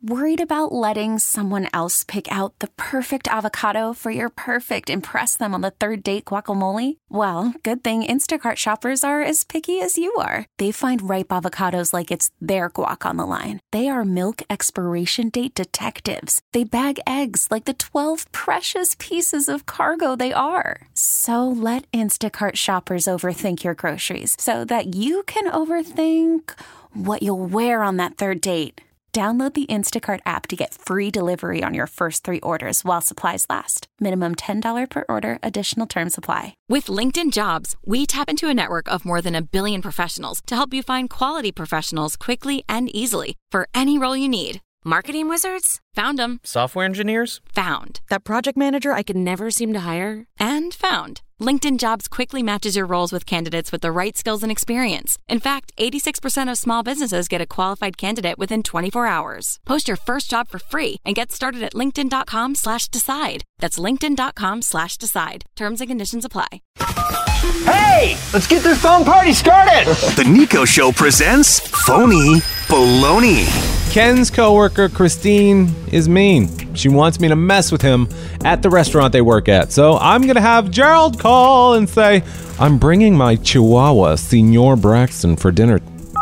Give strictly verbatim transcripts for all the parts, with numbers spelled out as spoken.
Worried about letting someone else pick out the perfect avocado for your perfect impress them on the third date guacamole? Well, good thing Instacart shoppers are as picky as you are. They find ripe avocados like it's their guac on the line. They are milk expiration date detectives. They bag eggs like the twelve precious pieces of cargo they are. So let Instacart shoppers overthink your groceries so that you can overthink what you'll wear on that third date. Download the Instacart app to get free delivery on your first three orders while supplies last. Minimum ten dollars per order. Additional terms apply. With LinkedIn Jobs, we tap into a network of more than a billion professionals to help you find quality professionals quickly and easily for any role you need. Marketing wizards? Found them. Software engineers? Found. That project manager I could never seem to hire? And found. LinkedIn Jobs quickly matches your roles with candidates with the right skills and experience. In fact, eighty-six percent of small businesses get a qualified candidate within twenty-four hours. Post your first job for free and get started at linkedin.com slash decide. That's linkedin.com slash decide. Terms and conditions apply. Hey, let's get this phone party started. The Nico Show presents Phony Baloney. Ken's coworker, Christine, is mean. She wants me to mess with him at the restaurant they work at. So I'm going to have Gerald call and say, I'm bringing my Chihuahua, Senor Braxton, for dinner.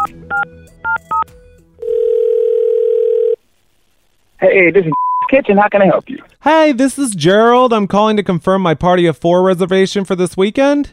Hey, this is Kitchen. How can I help you? Hey, this is Gerald. I'm calling to confirm my party of four reservation for this weekend.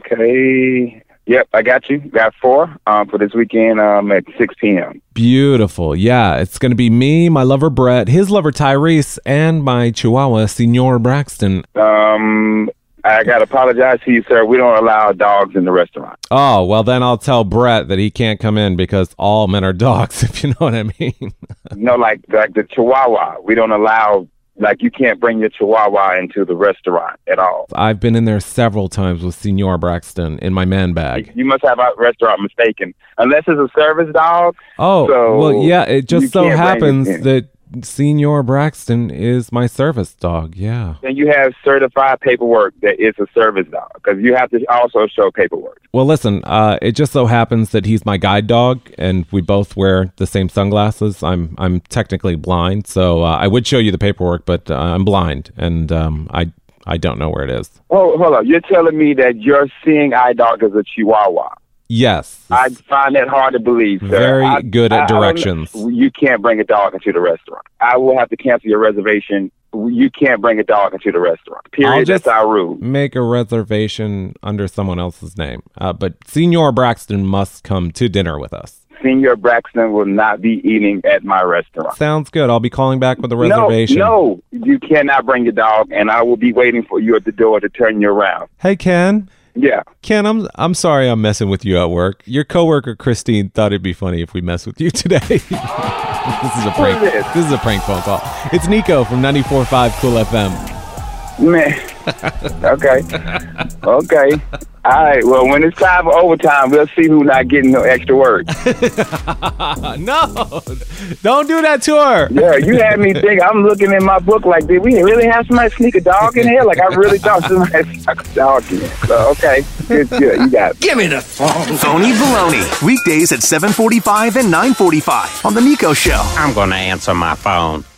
Okay. Yep, I got you. Got four um, for this weekend um, at six p.m. Beautiful. Yeah, it's going to be me, my lover Brett, his lover Tyrese, and my Chihuahua, Senor Braxton. Um, I got to apologize to you, sir. We don't allow dogs in the restaurant. Oh, well, then I'll tell Brett that he can't come in because all men are dogs, if you know what I mean. No, like, like the Chihuahua. We don't allow... Like, you can't bring your Chihuahua into the restaurant at all. I've been in there several times with Senor Braxton in my man bag. You must have a restaurant mistaken. Unless it's a service dog. Oh, so well, yeah, it just so happens it that Senor Braxton is my service dog, yeah. And you have certified paperwork that it's a service dog, because you have to also show paperwork. Well, listen, uh, it just so happens that he's my guide dog, and we both wear the same sunglasses. I'm I'm technically blind, so uh, I would show you the paperwork, but uh, I'm blind, and um, I I don't know where it is. Oh, hold on. You're telling me that your seeing eye dog is a Chihuahua? Yes. I find that hard to believe, sir. Very I, good at I, directions. I you can't bring a dog into the restaurant. I will have to cancel your reservation. You can't bring a dog into the restaurant. Period. I'll just That's our rule. Make a reservation under someone else's name. Uh, but Senor Braxton must come to dinner with us. Senor Braxton will not be eating at my restaurant. Sounds good. I'll be calling back with a reservation. No, no, you cannot bring your dog, and I will be waiting for you at the door to turn you around. Hey, Ken. Yeah. Ken, I'm I'm sorry I'm messing with you at work. Your coworker Christine thought it'd be funny if we mess with you today. This is a prank. What is this? This is a prank phone call. It's Nico from ninety-four point five Cool F M. Man. Okay. Okay. All right. Well, when it's time for overtime, we'll see who's not getting no extra work. No. Don't do that to her. Yeah, you had me think. I'm looking in my book like, did we really have somebody sneak a dog in here? Like, I really thought somebody snuck a dog in here. So, okay. Good, good. You got it. Give me the phone. Phony Baloney. Weekdays at seven forty-five and nine forty-five on The Nico Show. I'm going to answer my phone.